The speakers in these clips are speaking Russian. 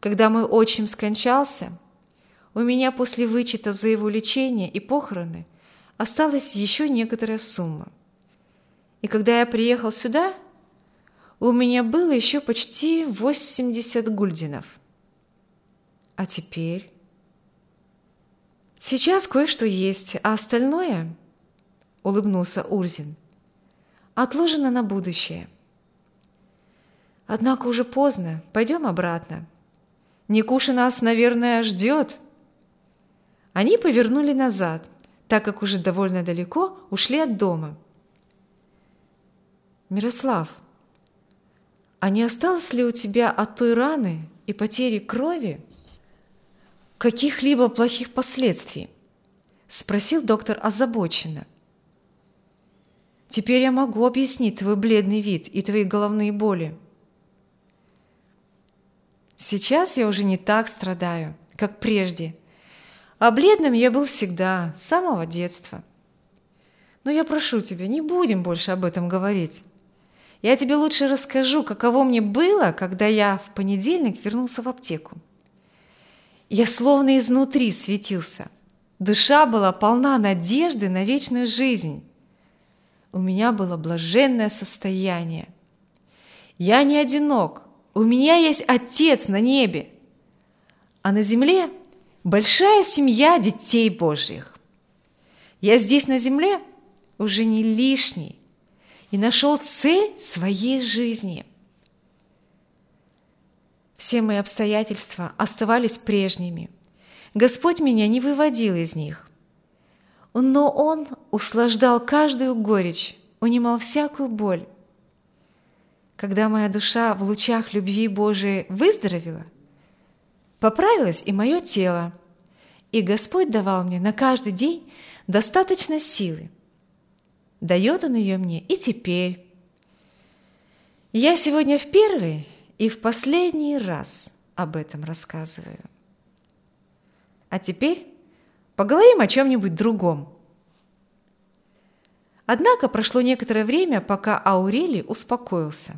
Когда мой отчим скончался, у меня после вычета за его лечение и похороны осталась еще некоторая сумма. И когда я приехал сюда, у меня было еще почти 80 гульденов. А теперь? Сейчас кое-что есть, а остальное, улыбнулся Урзин, отложено на будущее. Однако уже поздно, пойдем обратно. Никуша нас, наверное, ждет. Они повернули назад, так как уже довольно далеко ушли от дома. Мирослав, а не осталось ли у тебя от той раны и потери крови каких-либо плохих последствий? Спросил доктор озабоченно. Теперь я могу объяснить твой бледный вид и твои головные боли. Сейчас я уже не так страдаю, как прежде, а бледным я был всегда, с самого детства. Но я прошу тебя, не будем больше об этом говорить. Я тебе лучше расскажу, каково мне было, когда я в понедельник вернулся в аптеку. Я словно изнутри светился. Душа была полна надежды на вечную жизнь. У меня было блаженное состояние. Я не одинок, у меня есть Отец на небе, а на земле большая семья детей Божьих. Я здесь на земле уже не лишний и нашел цель своей жизни. Все мои обстоятельства оставались прежними. Господь меня не выводил из них. Но Он услаждал каждую горечь, унимал всякую боль. Когда моя душа в лучах любви Божией выздоровела, поправилось и мое тело, и Господь давал мне на каждый день достаточно силы. Дает Он ее мне и теперь. Я сегодня в первый и в последний раз об этом рассказываю. А теперь поговорим о чем-нибудь другом. Однако прошло некоторое время, пока Аурелий успокоился.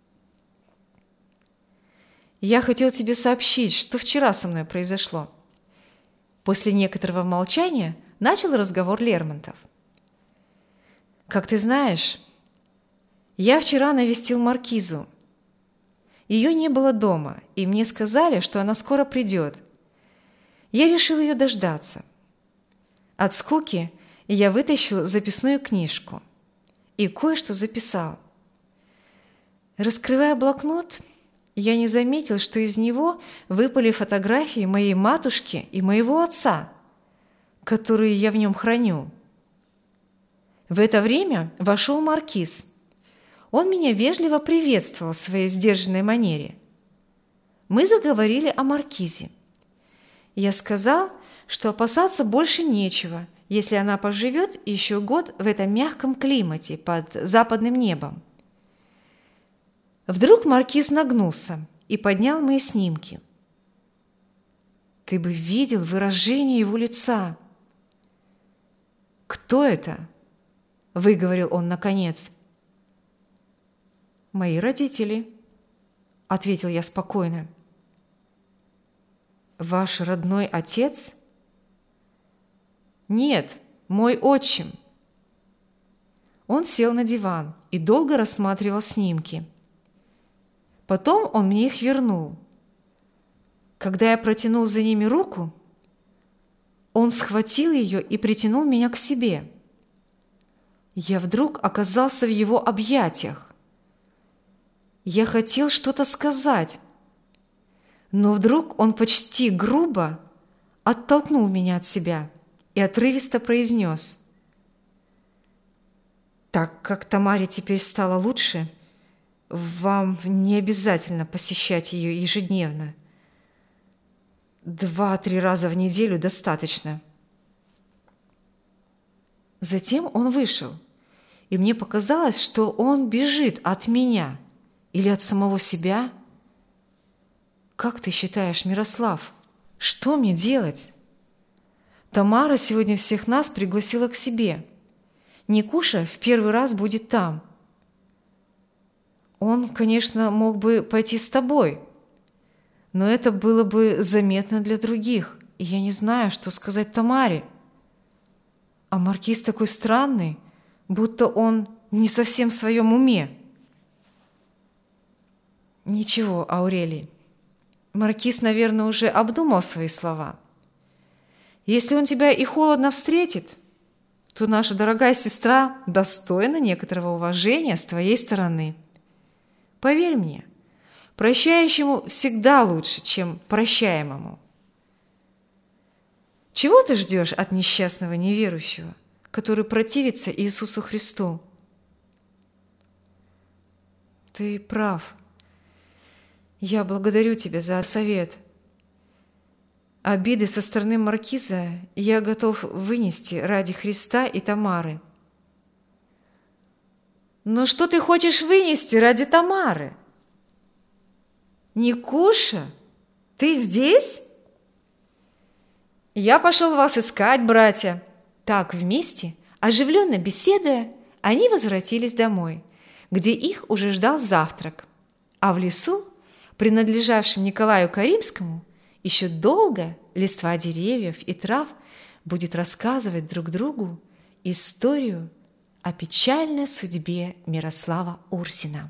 Я хотел тебе сообщить, что вчера со мной произошло. После некоторого молчания начал разговор Лермонтов. Как ты знаешь, я вчера навестил маркизу. Ее не было дома, и мне сказали, что она скоро придет. Я решил ее дождаться. От скуки я вытащил записную книжку и кое-что записал. Раскрывая блокнот, я не заметил, что из него выпали фотографии моей матушки и моего отца, которые я в нем храню. В это время вошел маркиз. Он меня вежливо приветствовал в своей сдержанной манере. Мы заговорили о маркизе. Я сказал, что опасаться больше нечего, если она поживет еще год в этом мягком климате под западным небом. Вдруг маркиз нагнулся и поднял мои снимки. Ты бы видел выражение его лица. «Кто это?» – выговорил он наконец. «Мои родители», – ответил я спокойно. «Ваш родной отец?» «Нет, мой отчим». Он сел на диван и долго рассматривал снимки. Потом он мне их вернул. Когда я протянул за ними руку, он схватил ее и притянул меня к себе. Я вдруг оказался в его объятиях. Я хотел что-то сказать, но вдруг он почти грубо оттолкнул меня от себя и отрывисто произнес: «Так как Тамаре теперь стало лучше, вам не обязательно посещать ее ежедневно. 2-3 раза в неделю достаточно». Затем он вышел, и мне показалось, что он бежит от меня или от самого себя. Как ты считаешь, Мирослав, что мне делать? Тамара сегодня всех нас пригласила к себе. Никуша в первый раз будет там. Он, конечно, мог бы пойти с тобой, но это было бы заметно для других, и я не знаю, что сказать Тамаре. А маркиз такой странный, будто он не совсем в своем уме». «Ничего, Аурелий, маркиз, наверное, уже обдумал свои слова. Если он тебя и холодно встретит, то наша дорогая сестра достойна некоторого уважения с твоей стороны. Поверь мне, прощающему всегда лучше, чем прощаемому. Чего ты ждешь от несчастного неверующего, который противится Иисусу Христу?» «Ты прав. Я благодарю тебя за совет. Обиды со стороны маркиза я готов вынести ради Христа и Тамары». «Но что ты хочешь вынести ради Тамары? Никуша, ты здесь?» «Я пошел вас искать, братья». Так вместе, оживленно беседуя, они возвратились домой, где их уже ждал завтрак. А в лесу, принадлежавшем Николаю Каримскому, еще долго листва деревьев и трав будет рассказывать друг другу историю о печальной судьбе Мирослава Урсина.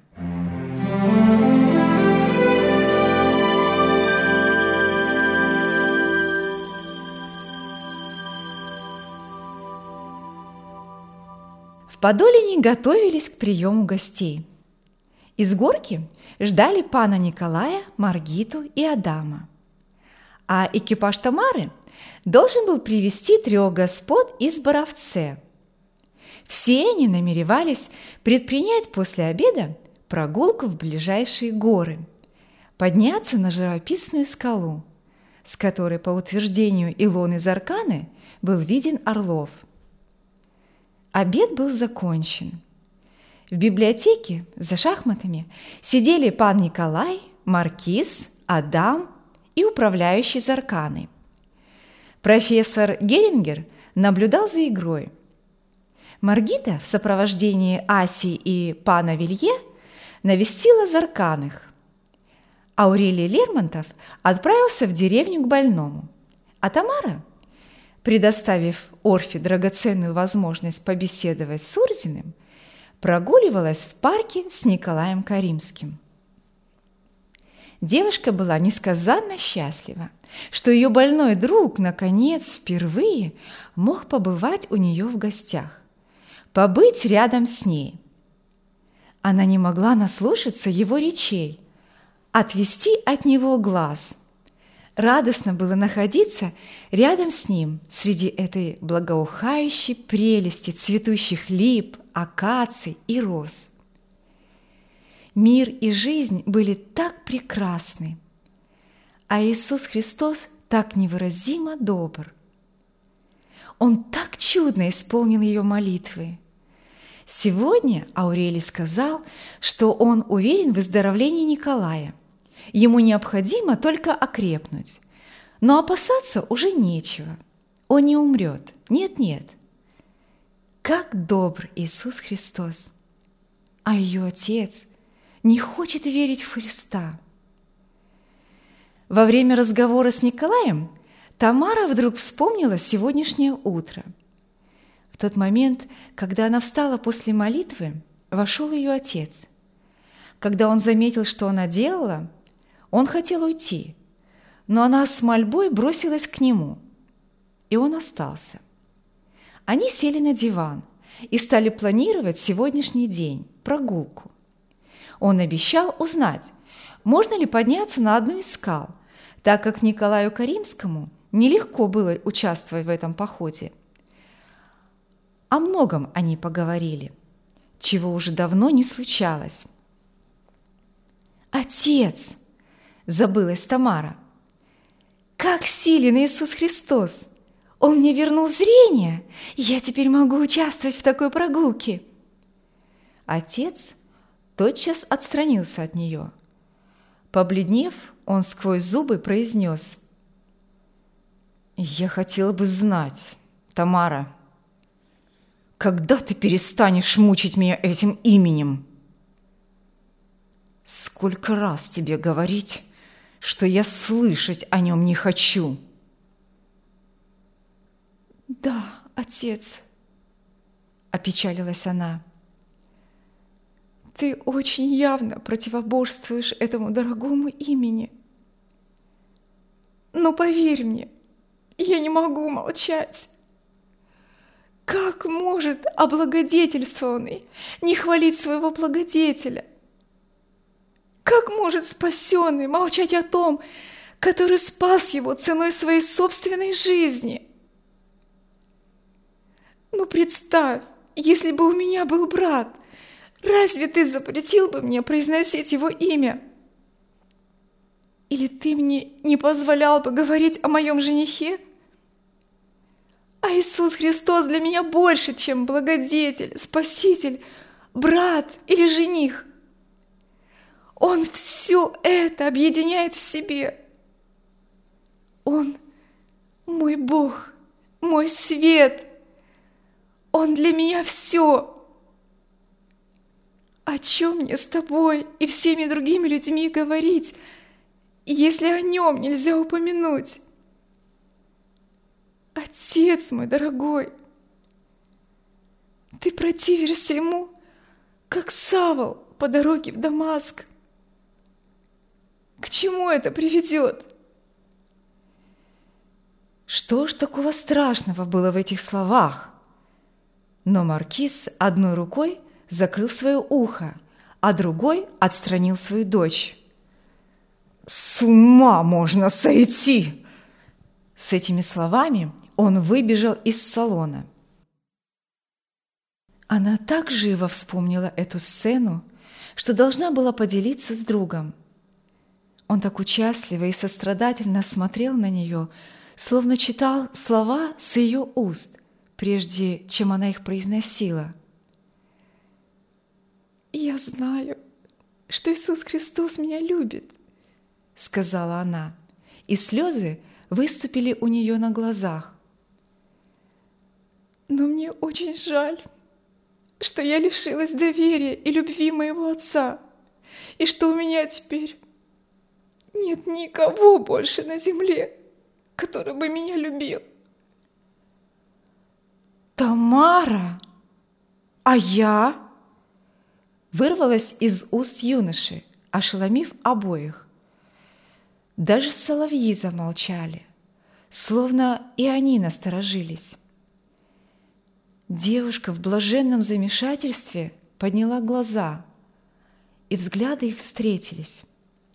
В Подолине готовились к приему гостей. Из горки ждали пана Николая, Маргиту и Адама. А экипаж Тамары должен был привезти 3 господ из Боровце. Все они намеревались предпринять после обеда прогулку в ближайшие горы, подняться на живописную скалу, с которой, по утверждению Илоны Зарканы, был виден Орлов. Обед был закончен. В библиотеке за шахматами сидели пан Николай, маркиз, Адам и управляющий Зарканой. Профессор Герингер наблюдал за игрой. Маргита в сопровождении Аси и пана Вилье навестила Зарканых. Аурелий Лермонтов отправился в деревню к больному, а Тамара, предоставив Орфе драгоценную возможность побеседовать с Урзиным, прогуливалась в парке с Николаем Каримским. Девушка была несказанно счастлива, что ее больной друг, наконец, впервые мог побывать у нее в гостях, побыть рядом с ней. Она не могла наслушаться его речей, отвести от него глаз. Радостно было находиться рядом с ним среди этой благоухающей прелести цветущих лип, акаций и роз. Мир и жизнь были так прекрасны, а Иисус Христос так невыразимо добр. Он так чудно исполнил ее молитвы. Сегодня Аурелий сказал, что он уверен в выздоровлении Николая. Ему необходимо только окрепнуть, но опасаться уже нечего. Он не умрет. Нет-нет. Как добр Иисус Христос! А ее отец не хочет верить в Христа. Во время разговора с Николаем Тамара вдруг вспомнила сегодняшнее утро. В тот момент, когда она встала после молитвы, вошел ее отец. Когда он заметил, что она делала, он хотел уйти, но она с мольбой бросилась к нему, и он остался. Они сели на диван и стали планировать сегодняшний день, прогулку. Он обещал узнать, можно ли подняться на одну из скал, так как Николаю Каримскому нелегко было участвовать в этом походе. О многом они поговорили, чего уже давно не случалось. «Отец!» – забылась Тамара. «Как силен Иисус Христос! Он мне вернул зрение, и я теперь могу участвовать в такой прогулке!» Отец тотчас отстранился от нее. Побледнев, он сквозь зубы произнес: «Я хотел бы знать, Тамара, когда ты перестанешь мучить меня этим именем? Сколько раз тебе говорить, что я слышать о нем не хочу». «Да, отец», – опечалилась она, – «ты очень явно противоборствуешь этому дорогому имени. Но поверь мне, я не могу молчать. Как может облагодетельствованный не хвалить своего благодетеля? Как может спасенный молчать о том, который спас его ценой своей собственной жизни? Ну, представь, если бы у меня был брат, разве ты запретил бы мне произносить его имя? Или ты мне не позволял бы говорить о моем женихе? А Иисус Христос для меня больше, чем благодетель, спаситель, брат или жених. Он все это объединяет в себе. Он мой Бог, мой свет. Он для меня все. О чем мне с тобой и всеми другими людьми говорить, если о нем нельзя упомянуть? Отец мой дорогой, ты противишься ему, как Савл по дороге в Дамаск. К чему это приведет? Что ж такого страшного было в этих словах? Но маркиз одной рукой закрыл свое ухо, а другой отстранил свою дочь. «С ума можно сойти!» С этими словами он выбежал из салона. Она так живо вспомнила эту сцену, что должна была поделиться с другом. Он так участливо и сострадательно смотрел на нее, словно читал слова с ее уст, прежде чем она их произносила. «Я знаю, что Иисус Христос меня любит», — сказала она, и слезы выступили у нее на глазах. «Но мне очень жаль, что я лишилась доверия и любви моего отца, и что у меня теперь нет никого больше на земле, который бы меня любил». «Тамара! А я?» вырвалась из уст юноши, ошеломив обоих. Даже соловьи замолчали, словно и они насторожились. Девушка в блаженном замешательстве подняла глаза, и взгляды их встретились.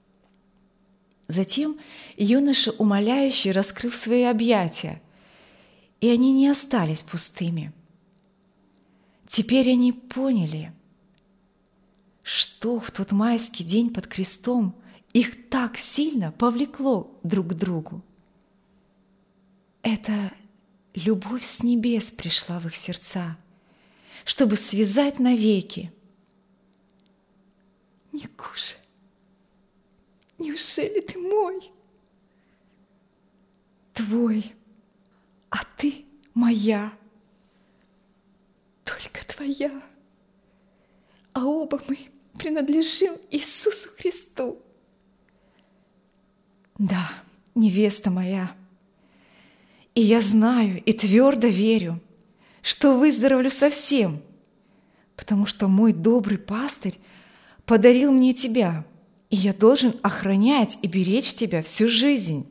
Затем юноша умоляюще раскрыл свои объятия, и они не остались пустыми. Теперь они поняли, что в тот майский день под крестом их так сильно повлекло друг к другу. Это любовь с небес пришла в их сердца, чтобы связать навеки. «Никуша, неужели ты мой?» «Твой, а ты моя, только твоя, а оба мы принадлежим Иисусу Христу». «Да, невеста моя, и я знаю и твердо верю, что выздоровлю совсем, потому что мой добрый пастырь подарил мне тебя, и я должен охранять и беречь тебя всю жизнь».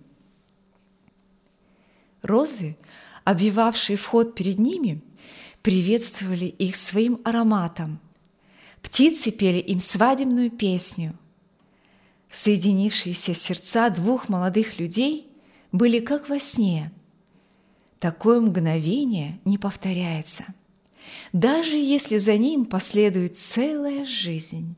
Розы, обвивавшие вход перед ними, приветствовали их своим ароматом. Птицы пели им свадебную песню. Соединившиеся сердца двух молодых людей были как во сне. Такое мгновение не повторяется, даже если за ним последует целая жизнь.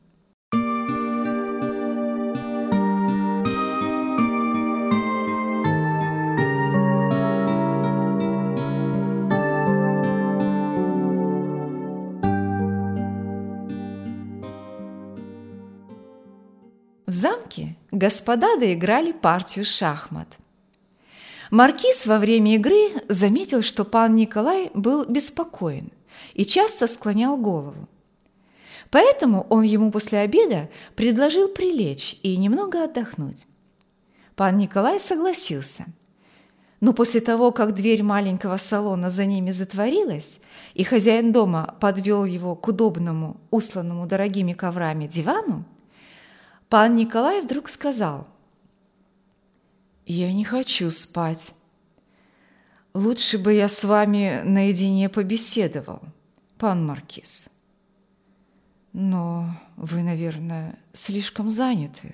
В замке господа доиграли партию шахмат. Маркиз во время игры заметил, что пан Николай был беспокоен и часто склонял голову. Поэтому он ему после обеда предложил прилечь и немного отдохнуть. Пан Николай согласился. Но после того, как дверь маленького салона за ними затворилась, и хозяин дома подвел его к удобному, устланному дорогими коврами дивану, пан Николай вдруг сказал: «Я не хочу спать. Лучше бы я с вами наедине побеседовал, пан маркиз. Но вы, наверное, слишком заняты».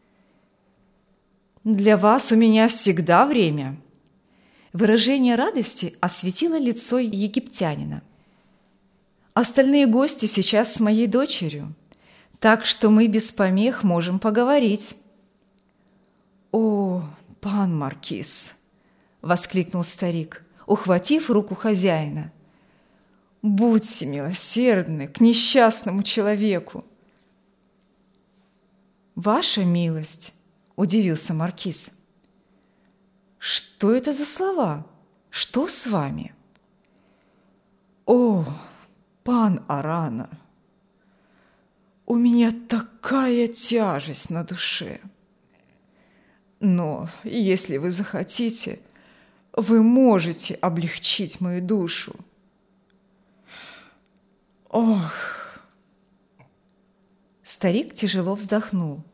«Для вас у меня всегда время». Выражение радости осветило лицо египтянина. «Остальные гости сейчас с моей дочерью, так что мы без помех можем поговорить». «О, пан маркиз!» – воскликнул старик, ухватив руку хозяина. «Будьте милосердны к несчастному человеку». «Ваша милость!» – удивился маркиз. «Что это за слова? Что с вами?» «О, пан Арана, у меня такая тяжесть на душе. Но если вы захотите, вы можете облегчить мою душу». «Ох!» Старик тяжело вздохнул.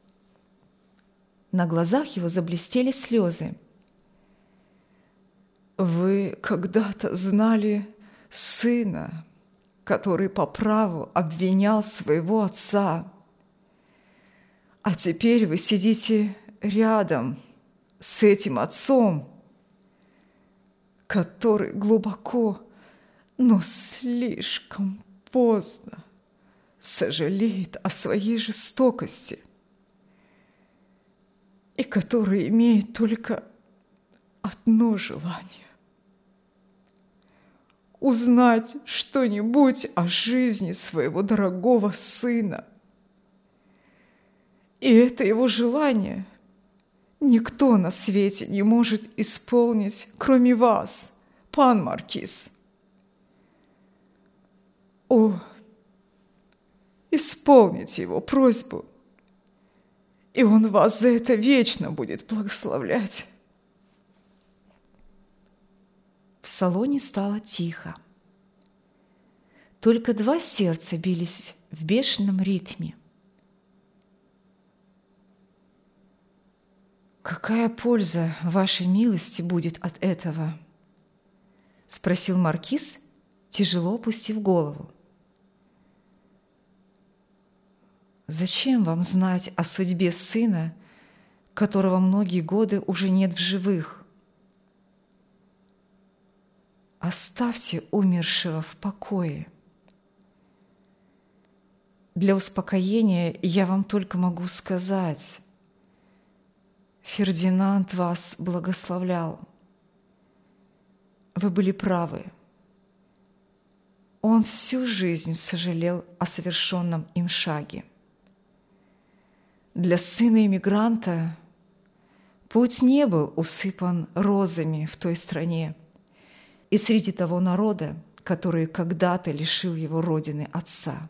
На глазах его заблестели слезы. «Вы когда-то знали сына, который по праву обвинял своего отца, а теперь вы сидите рядом с этим отцом, который глубоко, но слишком поздно сожалеет о своей жестокости и который имеет только одно желание – узнать что-нибудь о жизни своего дорогого сына. И это его желание никто на свете не может исполнить, кроме вас, пан маркиз. О, исполните его просьбу, и он вас за это вечно будет благословлять». В салоне стало тихо. Только два сердца бились в бешеном ритме. «Какая польза вашей милости будет от этого?» – спросил маркиз, тяжело опустив голову. «Зачем вам знать о судьбе сына, которого многие годы уже нет в живых? Оставьте умершего в покое. Для успокоения я вам только могу сказать: Фердинанд вас благословлял. Вы были правы. Он всю жизнь сожалел о совершенном им шаге. Для сына эмигранта путь не был усыпан розами в той стране и среди того народа, который когда-то лишил его родины отца.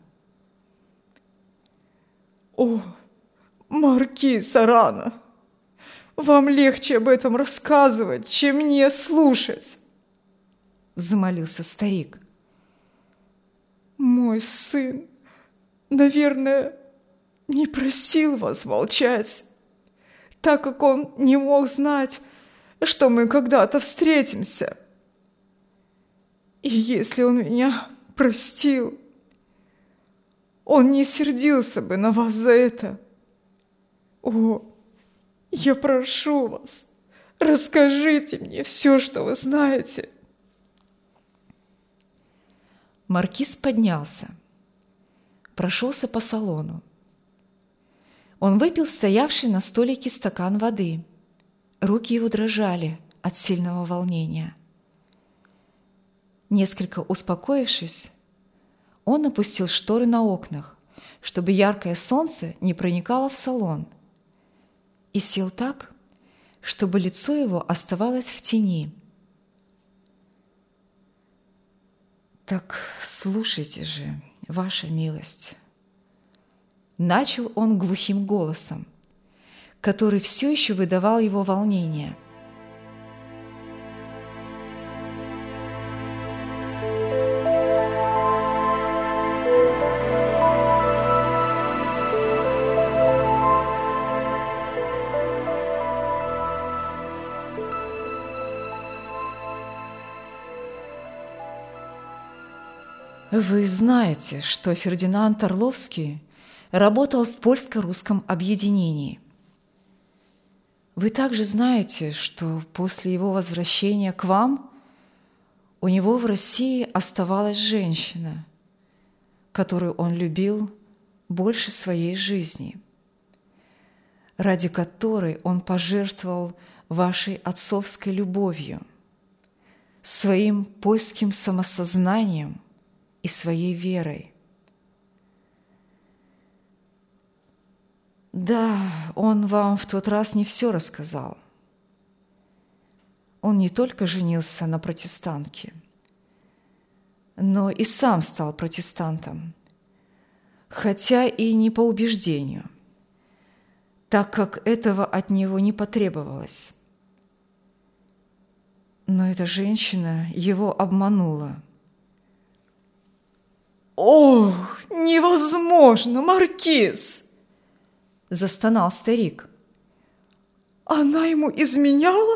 «О, маркиз Арана, вам легче об этом рассказывать, чем мне слушать!» – взмолился старик. «Мой сын, наверное, не просил вас молчать, так как он не мог знать, что мы когда-то встретимся. И если он меня простил, он не сердился бы на вас за это. О, я прошу вас, расскажите мне все, что вы знаете». Маркиз поднялся, прошелся по салону. Он выпил стоявший на столике стакан воды. Руки его дрожали от сильного волнения. Несколько успокоившись, он опустил шторы на окнах, чтобы яркое солнце не проникало в салон, и сел так, чтобы лицо его оставалось в тени. «Так слушайте же, ваша милость», — начал он глухим голосом, который все еще выдавал его волнение. Вы знаете, что Фердинанд Орловский работал в польско-русском объединении. Вы также знаете, что после его возвращения к вам у него в России оставалась женщина, которую он любил больше своей жизни, ради которой он пожертвовал вашей отцовской любовью, своим польским самосознанием и своей верой. Да, он вам в тот раз не все рассказал. Он не только женился на протестантке, но и сам стал протестантом, хотя и не по убеждению, так как этого от него не потребовалось. Но эта женщина его обманула. «Ох, невозможно, маркиз!» – застонал старик. «Она ему изменяла?»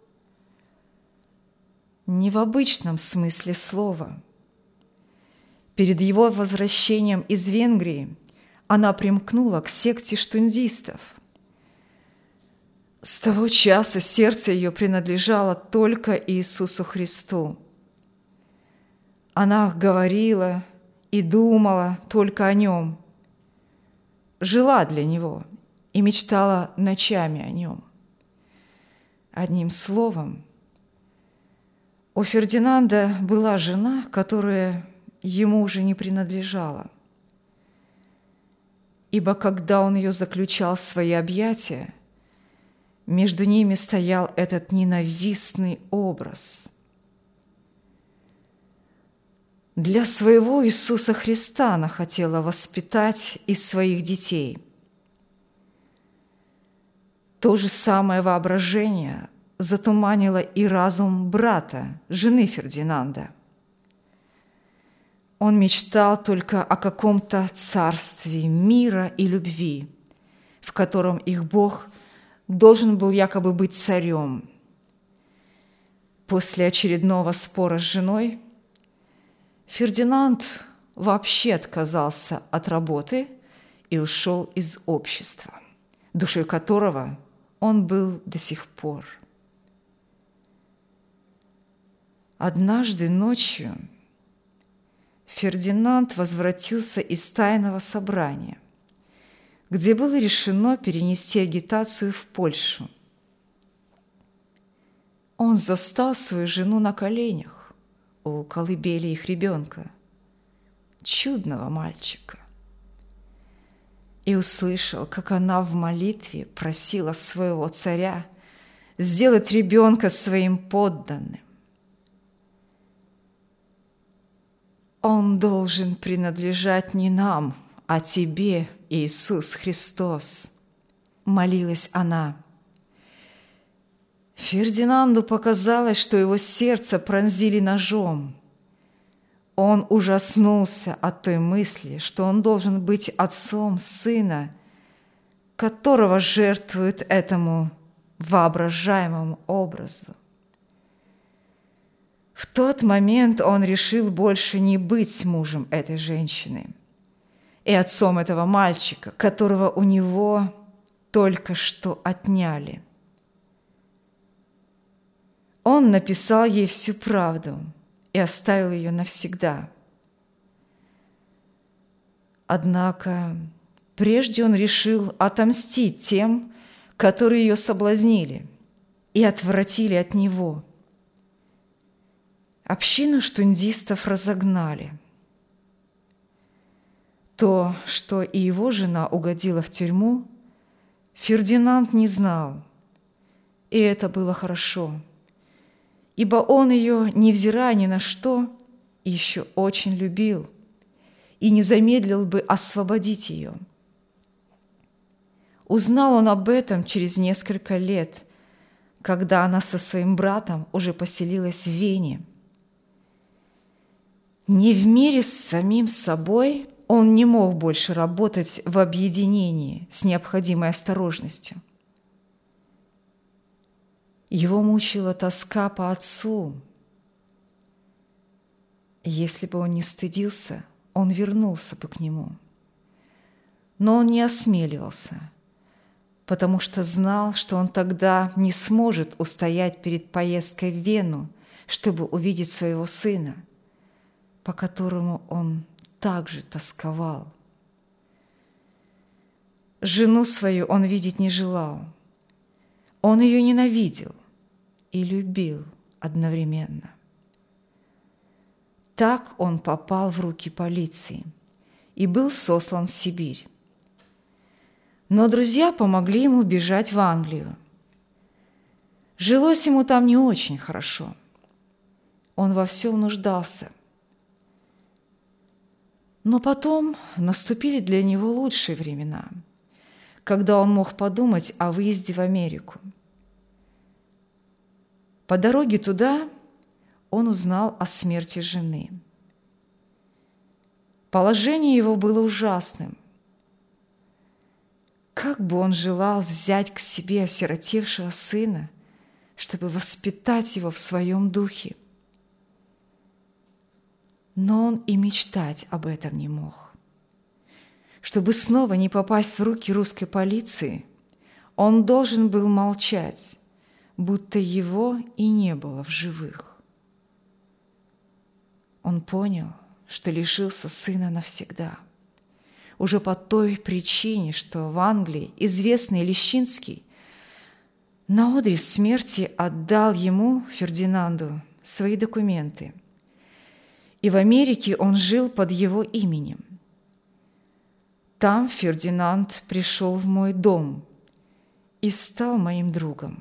Не в обычном смысле слова. Перед его возвращением из Венгрии она примкнула к секте штундистов. С того часа сердце ее принадлежало только Иисусу Христу. Она говорила и думала только о Нем, жила для Него и мечтала ночами о Нем. Одним словом, у Фердинанда была жена, которая ему уже не принадлежала, ибо когда он ее заключал в свои объятия, между ними стоял этот ненавистный образ. Для своего Иисуса Христа она хотела воспитать из своих детей. То же самое воображение затуманило и разум брата, жены Фердинанда. Он мечтал только о каком-то царстве мира и любви, в котором их Бог должен был якобы быть царем. После очередного спора с женой Фердинанд вообще отказался от работы и ушел из общества, душой которого он был до сих пор. Однажды ночью Фердинанд возвратился из тайного собрания, где было решено перенести агитацию в Польшу. Он застал свою жену на коленях у колыбели их ребенка, чудного мальчика, и услышал, как она в молитве просила своего царя сделать ребенка своим подданным. «Он должен принадлежать не нам, а тебе, Иисус Христос», – молилась она. Фердинанду показалось, что его сердце пронзили ножом. Он ужаснулся от той мысли, что он должен быть отцом сына, которого жертвуют этому воображаемому образу. В тот момент он решил больше не быть мужем этой женщины и отцом этого мальчика, которого у него только что отняли. Он написал ей всю правду и оставил ее навсегда. Однако прежде он решил отомстить тем, которые ее соблазнили и отвратили от него. Общину штундистов разогнали. То, что и его жена угодила в тюрьму, Фердинанд не знал, и это было хорошо, ибо он ее, невзирая ни на что, еще очень любил и не замедлил бы освободить ее. Узнал он об этом через несколько лет, когда она со своим братом уже поселилась в Вене. Не в мире с самим собой он не мог больше работать в объединении с необходимой осторожностью. Его мучила тоска по отцу. Если бы он не стыдился, он вернулся бы к нему. Но он не осмеливался, потому что знал, что он тогда не сможет устоять перед поездкой в Вену, чтобы увидеть своего сына, по которому он также тосковал. Жену свою он видеть не желал. Он ее ненавидел и любил одновременно. Так он попал в руки полиции и был сослан в Сибирь. Но друзья помогли ему бежать в Англию. Жилось ему там не очень хорошо. Он во всем нуждался. Но потом наступили для него лучшие времена, когда он мог подумать о выезде в Америку. По дороге туда он узнал о смерти жены. Положение его было ужасным. Как бы он желал взять к себе осиротевшего сына, чтобы воспитать его в своем духе. Но он и мечтать об этом не мог. Чтобы снова не попасть в руки русской полиции, он должен был молчать, будто его и не было в живых. Он понял, что лишился сына навсегда. Уже по той причине, что в Англии известный Лещинский на одре смерти отдал ему, Фердинанду, свои документы. И в Америке он жил под его именем. Там Фердинанд пришел в мой дом и стал моим другом.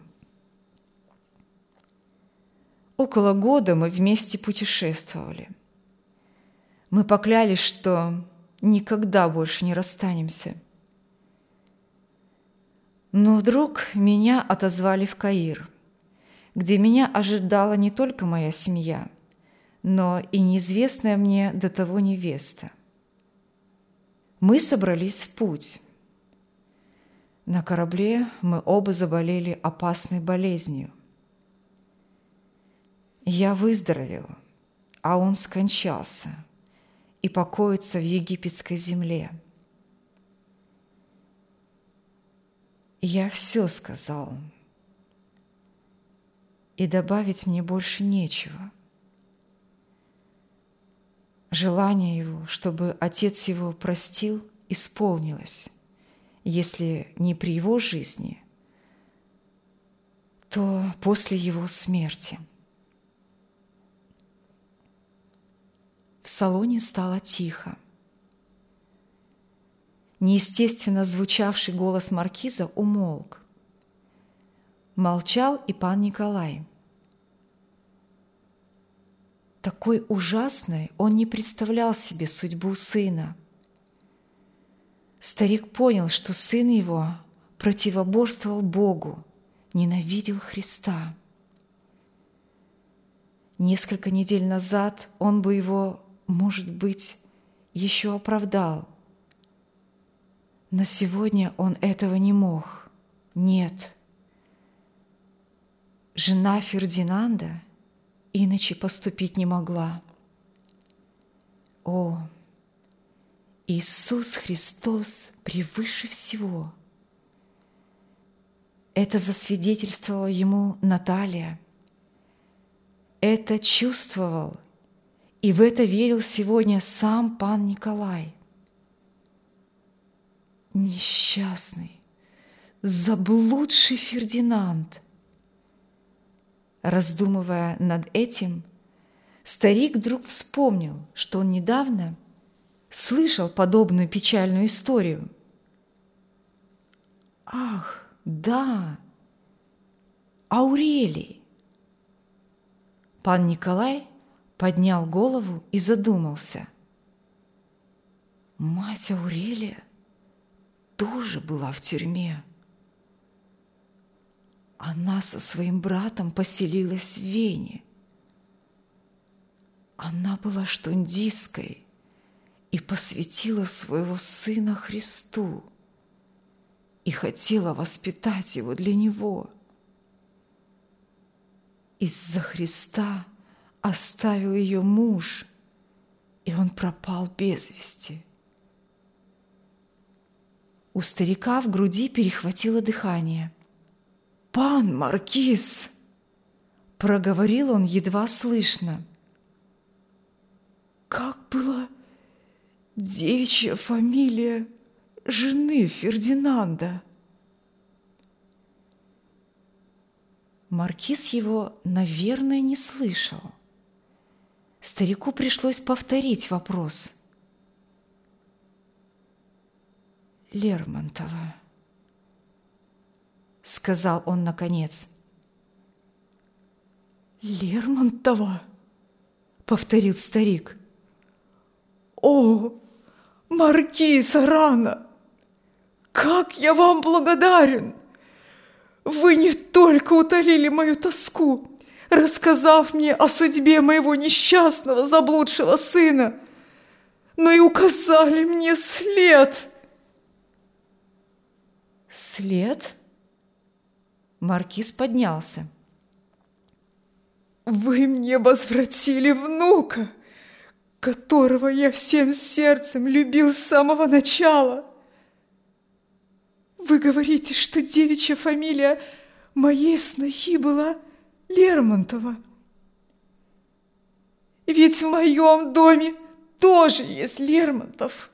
Около года мы вместе путешествовали. Мы поклялись, что никогда больше не расстанемся. Но вдруг меня отозвали в Каир, где меня ожидала не только моя семья, но и неизвестная мне до того невеста. Мы собрались в путь. На корабле мы оба заболели опасной болезнью. Я выздоровел, а он скончался и покоится в египетской земле. Я все сказал, и добавить мне больше нечего. Желание его, чтобы отец его простил, исполнилось, если не при его жизни, то после его смерти. В салоне стало тихо. Неестественно звучавший голос маркиза умолк. Молчал и пан Николай. Такой ужасной он не представлял себе судьбу сына. Старик понял, что сын его противоборствовал Богу, ненавидел Христа. Несколько недель назад он бы его, может быть, еще оправдал. Но сегодня он этого не мог. Нет. Жена Фердинанда иначе поступить не могла. О, Иисус Христос превыше всего! Это засвидетельствовала ему Наталья. Это чувствовал, и в это верил сегодня сам пан Николай. Несчастный, заблудший Фердинанд. Раздумывая над этим, старик вдруг вспомнил, что он недавно слышал подобную печальную историю. Ах, да, Аурелий! Пан Николай поднял голову и задумался. Мать Аурелия? тоже была в тюрьме. Она со своим братом поселилась в Вене. Она была штундистской и посвятила своего сына Христу и хотела воспитать его для него. Из-за Христа оставил ее муж, и он пропал без вести. У старика в груди перехватило дыхание. «Пан Маркиз!» – проговорил он едва слышно. «Как была девичья фамилия жены Фердинанда?» Маркиз его, наверное, не слышал. Старику пришлось повторить вопрос. «Лермонтова», — сказал он наконец. «Лермонтова», — повторил старик. «О, маркиз Арана, как я вам благодарен! Вы не только утолили мою тоску, рассказав мне о судьбе моего несчастного заблудшего сына, но и указали мне след». «След?» Маркиз поднялся. «Вы мне возвратили внука, которого я всем сердцем любил с самого начала. Вы говорите, что девичья фамилия моей снохи была Лермонтова. Ведь в моем доме тоже есть Лермонтов.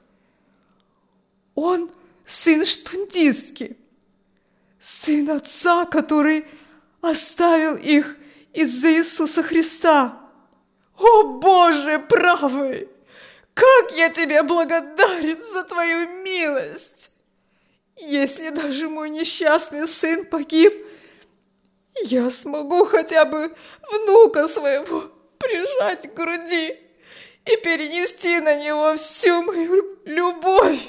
Он сын штундистки, сын отца, который оставил их из-за Иисуса Христа. О, Боже правый, как я тебе благодарен за твою милость! Если даже мой несчастный сын погиб, я смогу хотя бы внука своего прижать к груди и перенести на него всю мою любовь».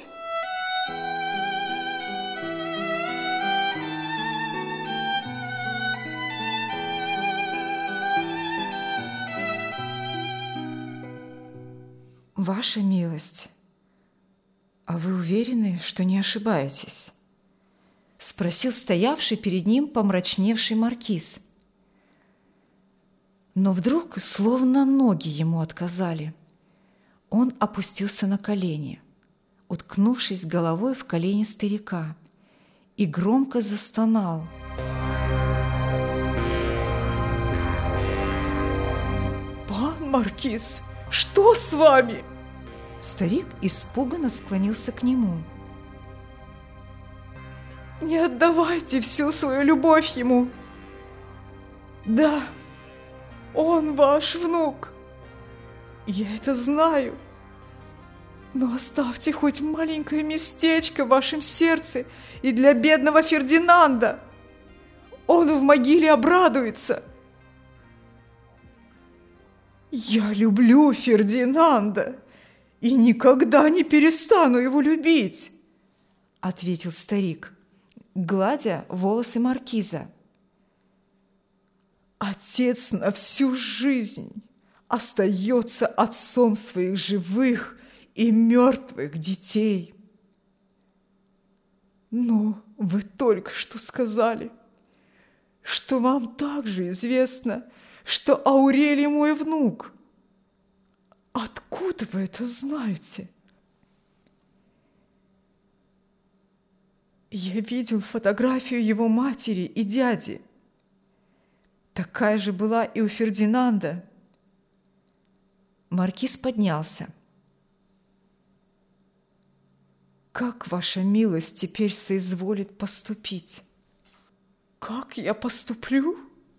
«Ваша милость, а вы уверены, что не ошибаетесь?» – спросил стоявший перед ним помрачневший маркиз. Но вдруг, словно ноги ему отказали, он опустился на колени, уткнувшись головой в колени старика, и громко застонал. «Пан маркиз, что с вами?» Старик испуганно склонился к нему. «Не отдавайте всю свою любовь ему. Да, он ваш внук. Я это знаю. Но оставьте хоть маленькое местечко в вашем сердце и для бедного Фердинанда. Он в могиле обрадуется». «Я люблю Фердинанда и никогда не перестану его любить», — ответил старик, гладя волосы маркиза. «Отец на всю жизнь остается отцом своих живых и мертвых детей. Но вы только что сказали, что вам также известно, что Аурелий мой внук. Откуда вы это знаете?» «Я видел фотографию его матери и дяди. Такая же была и у Фердинанда». Маркиз поднялся. «Как ваша милость теперь соизволит поступить?» «Как я поступлю?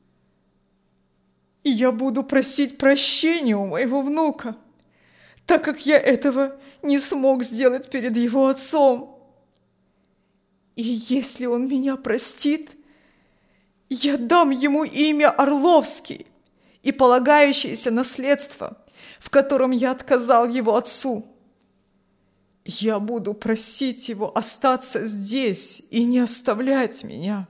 И я буду просить прощения у моего внука, так как я этого не смог сделать перед его отцом. И если он меня простит, я дам ему имя Орловский и полагающееся наследство, в котором я отказал его отцу. Я буду просить его остаться здесь и не оставлять меня.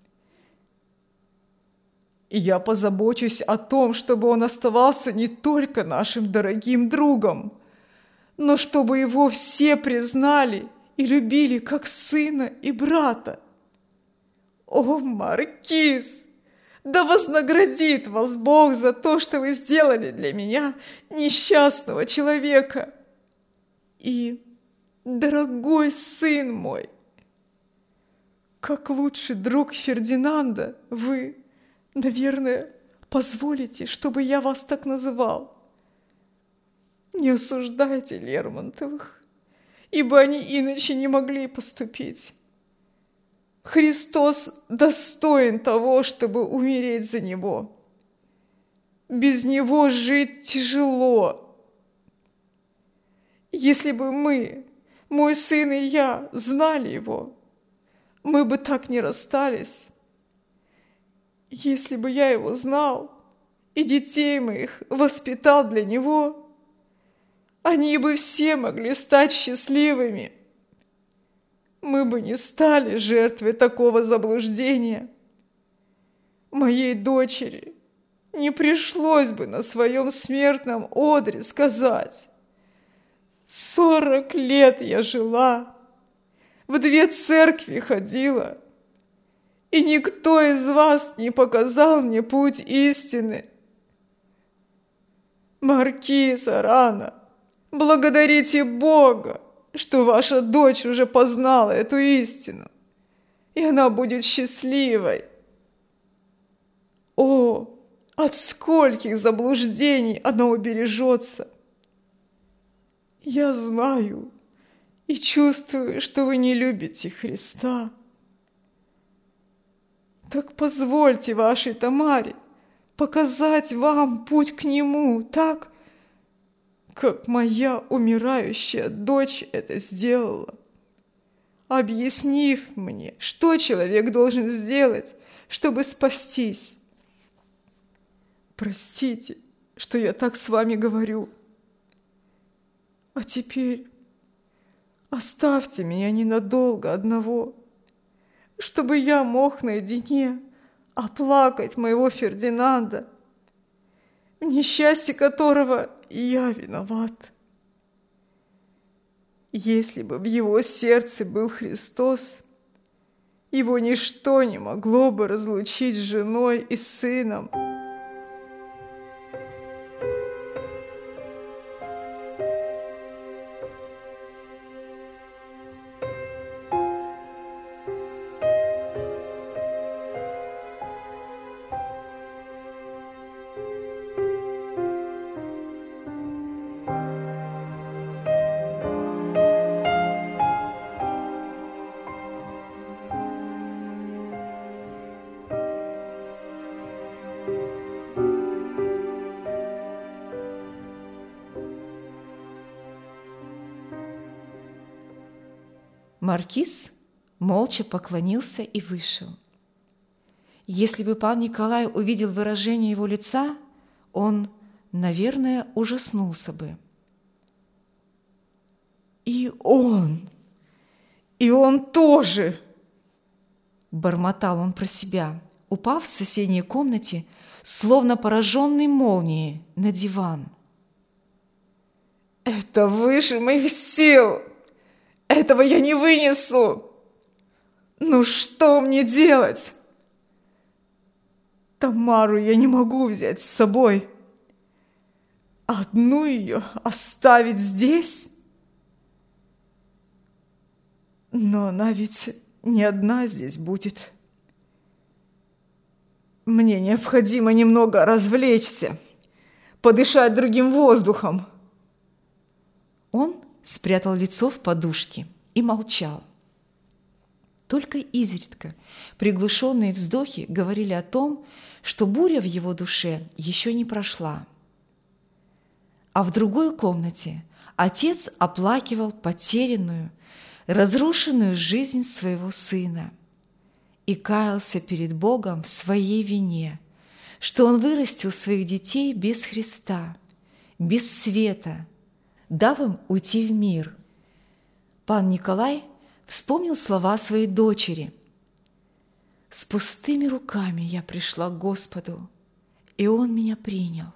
И я позабочусь о том, чтобы он оставался не только нашим дорогим другом, но чтобы его все признали и любили как сына и брата. О, Маркиз, да вознаградит вас Бог за то, что вы сделали для меня, несчастного человека. И, дорогой сын мой, как лучший друг Фердинанда, вы, наверное, позволите, чтобы я вас так называл. Не осуждайте Лермонтовых, ибо они иначе не могли поступить. Христос достоин того, чтобы умереть за него. Без него жить тяжело. Если бы мы, мой сын и я, знали его, мы бы так не расстались. Если бы я его знал и детей моих воспитал для него, они бы все могли стать счастливыми. Мы бы не стали жертвой такого заблуждения. Моей дочери не пришлось бы на своем смертном одре сказать: 40 лет я жила, в 2 церкви ходила, и никто из вас не показал мне путь истины. Маркиз Арана, благодарите Бога, что ваша дочь уже познала эту истину, и она будет счастливой. О, от скольких заблуждений она убережется! Я знаю и чувствую, что вы не любите Христа. Так позвольте вашей Тамаре показать вам путь к Нему так, как моя умирающая дочь это сделала, объяснив мне, что человек должен сделать, чтобы спастись. Простите, что я так с вами говорю. А теперь оставьте меня ненадолго одного, чтобы я мог наедине оплакать моего Фердинанда, в несчастье которого я виноват. Если бы в его сердце был Христос, его ничто не могло бы разлучить с женой и сыном. Маркиз молча поклонился и вышел. Если бы пан Николай увидел выражение его лица, он, наверное, ужаснулся бы. И он тоже, бормотал он про себя, упав в соседней комнате, словно пораженный молнией, на диван. Это выше моих сил. Этого я не вынесу. Ну что мне делать? Тамару я не могу взять с собой. Одну ее оставить здесь? Но она ведь не одна здесь будет. Мне необходимо немного развлечься, подышать другим воздухом. Он спрятал лицо в подушки и молчал. Только изредка приглушенные вздохи говорили о том, что буря в его душе еще не прошла. А в другой комнате отец оплакивал потерянную, разрушенную жизнь своего сына и каялся перед Богом в своей вине, что он вырастил своих детей без Христа, без света, дав им уйти в мир. Пан Николай вспомнил слова своей дочери. «С пустыми руками я пришла к Господу, и Он меня принял».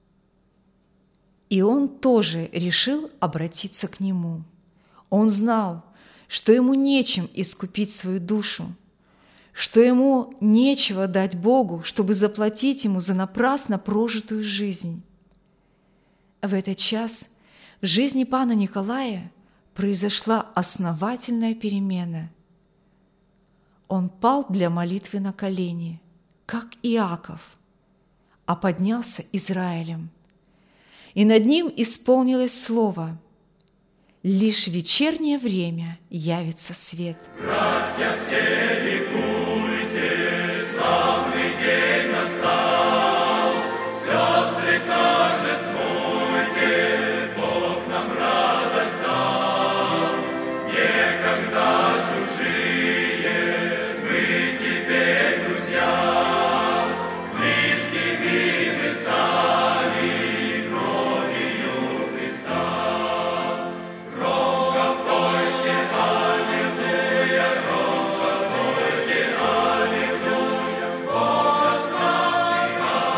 И он тоже решил обратиться к Нему. Он знал, что ему нечем искупить свою душу, что ему нечего дать Богу, чтобы заплатить Ему за напрасно прожитую жизнь. В этот час в жизни пана Николая произошла основательная перемена. Он пал для молитвы на колени, как Иаков, а поднялся Израилем. И над ним исполнилось слово: «Лишь в вечернее время явится свет». Братья, все ликуйте, славный день настал, сестры, торжествуйте, Бог нам радость дал. Некогда чужие, мы теперь друзья, близкими мы стали кровью Христа. Громко пойте аллилуйя, громко пойте аллилуйя, Бог нас спасет,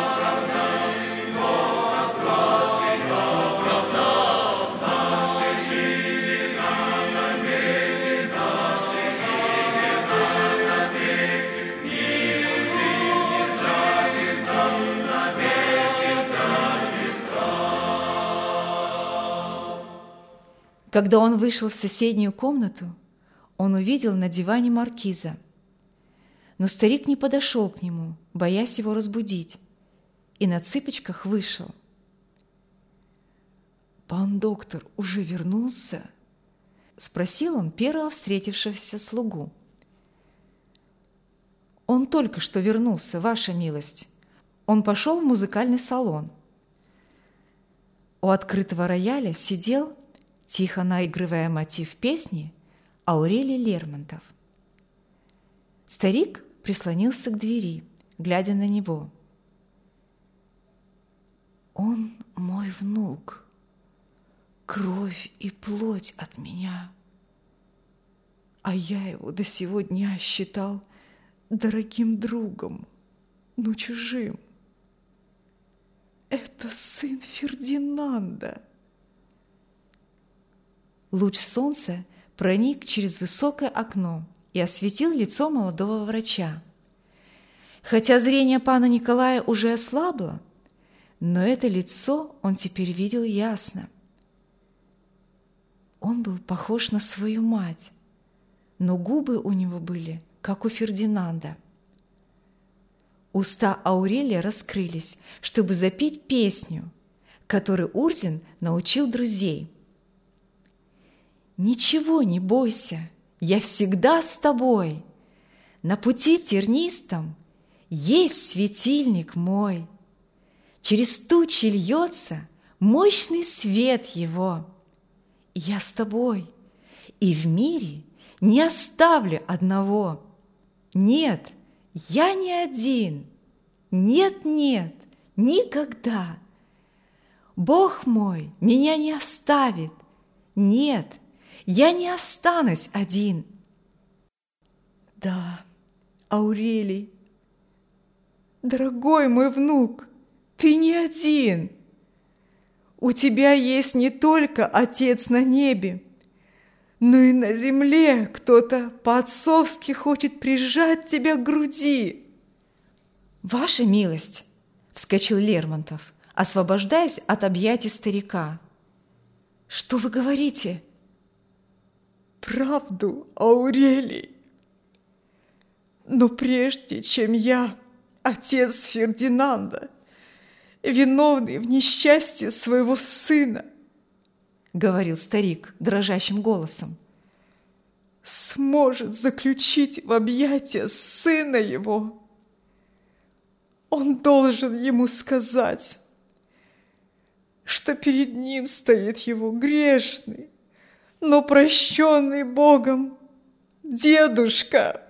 Бог нас спасет, оправдал наши имена навеки, наши имена навеки, и в жизни записал, навеки записал. Когда он вышел в соседнюю комнату, он увидел на диване маркиза. Но старик не подошел к нему, боясь его разбудить, и на цыпочках вышел. «Пан доктор уже вернулся?» – спросил он первого встретившегося слугу. «Он только что вернулся, ваша милость. Он пошел в музыкальный салон». У открытого рояля сидел, тихо наигрывая мотив песни, Аурелий Лермонтов. Старик прислонился к двери, глядя на него. «Он мой внук, кровь и плоть от меня, а я его до сего дня считал дорогим другом, но чужим. Это сын Фердинанда». Луч солнца проник через высокое окно и осветил лицо молодого врача. Хотя зрение пана Николая уже ослабло, но это лицо он теперь видел ясно. Он был похож на свою мать, но губы у него были, как у Фердинанда. Уста Аурелия раскрылись, чтобы запеть песню, которой Урзин научил друзей. «Ничего не бойся, я всегда с тобой. На пути тернистом есть светильник мой. Через тучи льется мощный свет его. Я с тобой, и в мире не оставлю одного. Нет, я не один. Нет, нет, никогда. Бог мой меня не оставит. Нет, я не останусь один». Да, Аурелий, дорогой мой внук, ты не один. У тебя есть не только Отец на небе, но и на земле кто-то по-отцовски хочет прижать тебя к груди. «Ваша милость!» – вскочил Лермонтов, освобождаясь от объятий старика. «Что вы говорите?» Правду, Аурелий. Но прежде чем я, отец Фердинанда, виновный в несчастье своего сына, говорил старик дрожащим голосом, сможет заключить в объятия сына его, он должен ему сказать, что перед ним стоит его грешный, но прощенный Богом дедушка.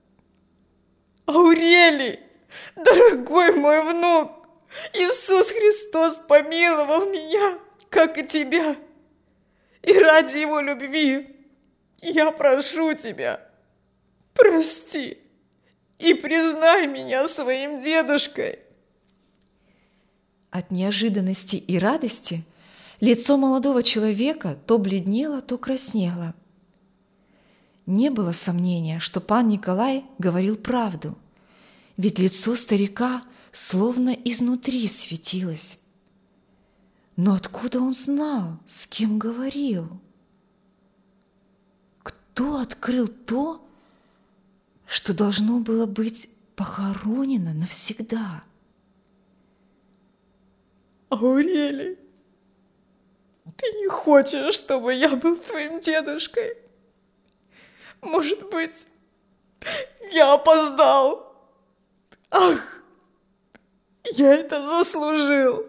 Аурелий, дорогой мой внук, Иисус Христос помиловал меня, как и тебя, и ради Его любви Я прошу тебя, прости и признай меня своим дедушкой. От неожиданности и радости лицо молодого человека то бледнело, то краснело. Не было сомнения, что пан Николай говорил правду, ведь лицо старика словно изнутри светилось. Но откуда он знал, с кем говорил? Кто открыл то, что должно было быть похоронено навсегда? Аурелий, ты не хочешь, чтобы я был твоим дедушкой? Может быть, я опоздал? Ах, я это заслужил.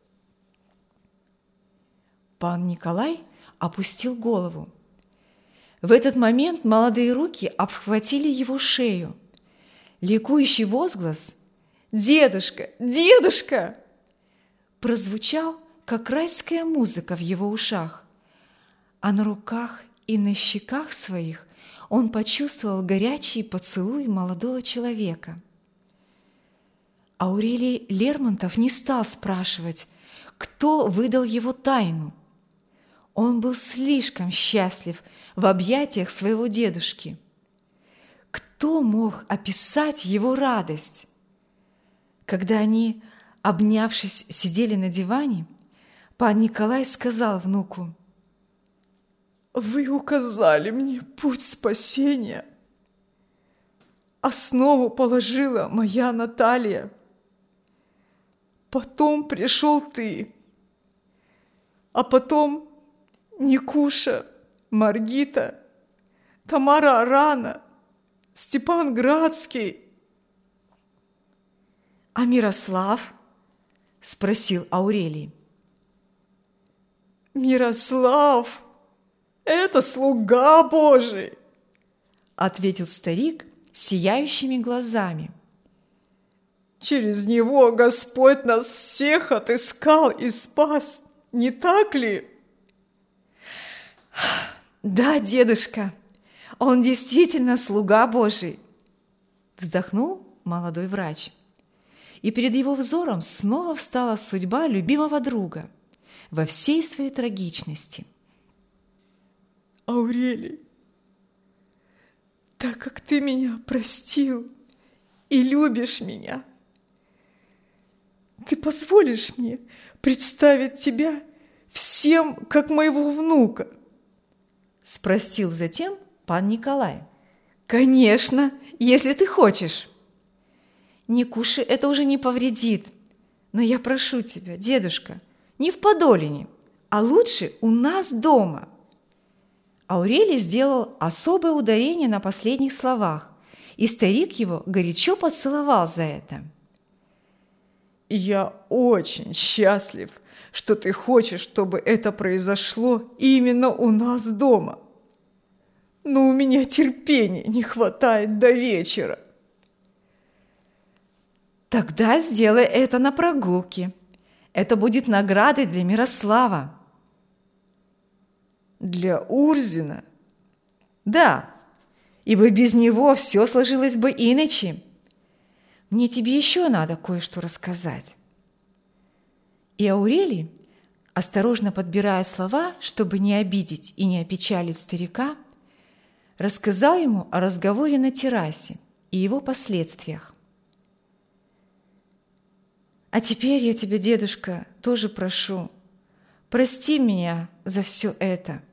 Пан Николай опустил голову. В этот момент молодые руки обхватили его шею. Ликующий возглас «Дедушка! Дедушка!» прозвучал, как райская музыка в его ушах, а на руках и на щеках своих он почувствовал горячий поцелуй молодого человека. Аурелий Лермонтов не стал спрашивать, кто выдал его тайну. Он был слишком счастлив в объятиях своего дедушки. Кто мог описать его радость? Когда они, обнявшись, сидели на диване, пан Николай сказал внуку: «Вы указали мне путь спасения. Основу положила моя Наталья. Потом пришел ты, а потом Никуша, Маргита, Тамара Арана, Степан Градский». «А Мирослав?» – спросил Аурелий. «Мирослав – это слуга Божий», – ответил старик сияющими глазами. «Через него Господь нас всех отыскал и спас, не так ли?» «Да, дедушка, он действительно слуга Божий», – вздохнул молодой врач. И перед его взором снова встала судьба любимого друга во всей своей трагичности. «Аурелий, так как ты меня простил и любишь меня, ты позволишь мне представить тебя всем, как моего внука?» – спросил затем пан Николай. «Конечно, если ты хочешь. Никуше это уже не повредит. Но я прошу тебя, дедушка, не в Подолине, а лучше у нас дома». Аурелий сделал особое ударение на последних словах, и старик его горячо поцеловал за это. «Я очень счастлив, что ты хочешь, чтобы это произошло именно у нас дома. Но у меня терпения не хватает до вечера». «Тогда сделай это на прогулке. Это будет наградой для Мирослава». «Для Урзина?» «Да, ибо без него все сложилось бы иначе. Мне тебе еще надо кое-что рассказать». И Аурелий, осторожно подбирая слова, чтобы не обидеть и не опечалить старика, рассказал ему о разговоре на террасе и его последствиях. «А теперь я тебя, дедушка, тоже прошу, прости меня за все это».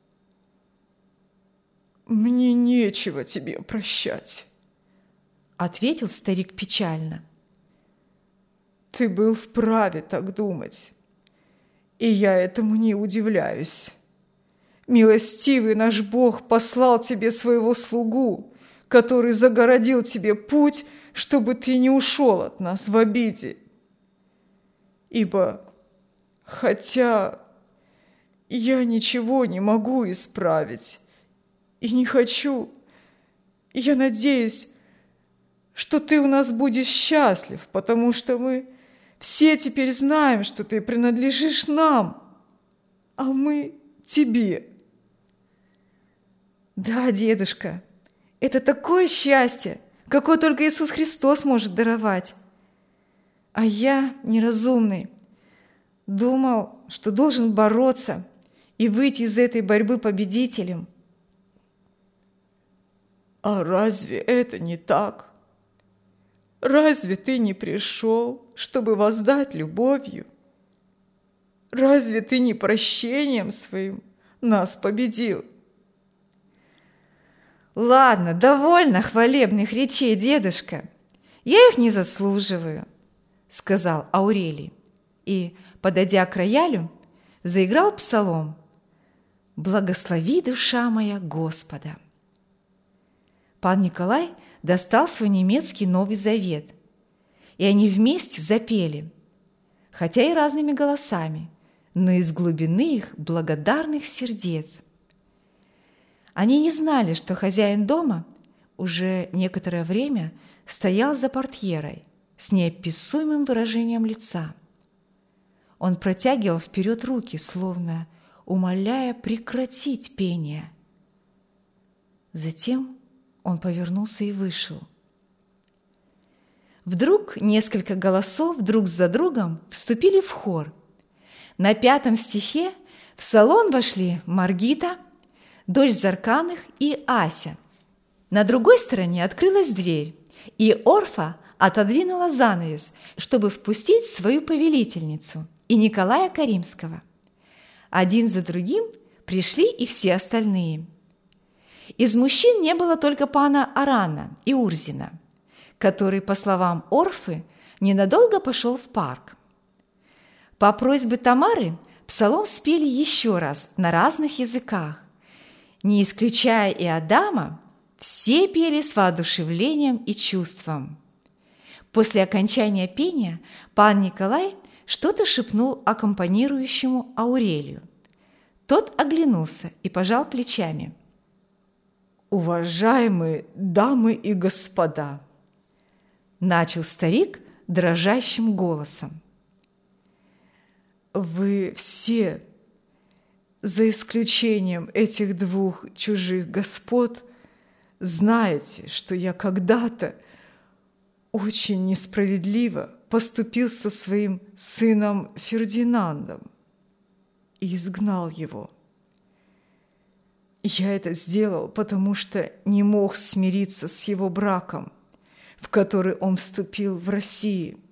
«Мне нечего тебе прощать», – ответил старик печально. «Ты был вправе так думать, и я этому не удивляюсь. Милостивый наш Бог послал тебе своего слугу, который загородил тебе путь, чтобы ты не ушел от нас в обиде. Ибо, хотя я ничего не могу исправить и не хочу, я надеюсь, что ты у нас будешь счастлив, потому что мы все теперь знаем, что ты принадлежишь нам, а мы тебе». Да, дедушка, это такое счастье, какое только Иисус Христос может даровать. А я, неразумный, думал, что должен бороться и выйти из этой борьбы победителем. А разве это не так? Разве ты не пришел, чтобы воздать любовью? Разве ты не прощением своим нас победил? Ладно, довольно хвалебных речей, дедушка. Я их не заслуживаю, сказал Аурелий и, подойдя к роялю, заиграл псалом «Благослови, душа моя, Господа». Пан Николай достал свой немецкий Новый Завет, и они вместе запели, хотя и разными голосами, но из глубины их благодарных сердец. Они не знали, что хозяин дома уже некоторое время стоял за портьерой с неописуемым выражением лица. Он протягивал вперед руки, словно умоляя прекратить пение. Затем он повернулся и вышел. Вдруг несколько голосов друг за другом вступили в хор. На 5 стихе в салон вошли Маргита, дочь Зарканых, и Ася. На другой стороне открылась дверь, и Орфа отодвинула занавес, чтобы впустить свою повелительницу и Николая Каримского. Один за другим пришли и все остальные. Из мужчин не было только пана Арана и Урзина, который, по словам Орфы, ненадолго пошел в парк. По просьбе Тамары псалом спели еще раз на разных языках. Не исключая и Адама, все пели с воодушевлением и чувством. После окончания пения пан Николай что-то шепнул аккомпанирующему Аурелию. Тот оглянулся и пожал плечами. «Уважаемые дамы и господа!» – начал старик дрожащим голосом. «Вы все, за исключением этих 2 чужих господ, знаете, что я когда-то очень несправедливо поступил со своим сыном Фердинандом и изгнал его. Я это сделал, потому что не мог смириться с его браком, в который он вступил в России.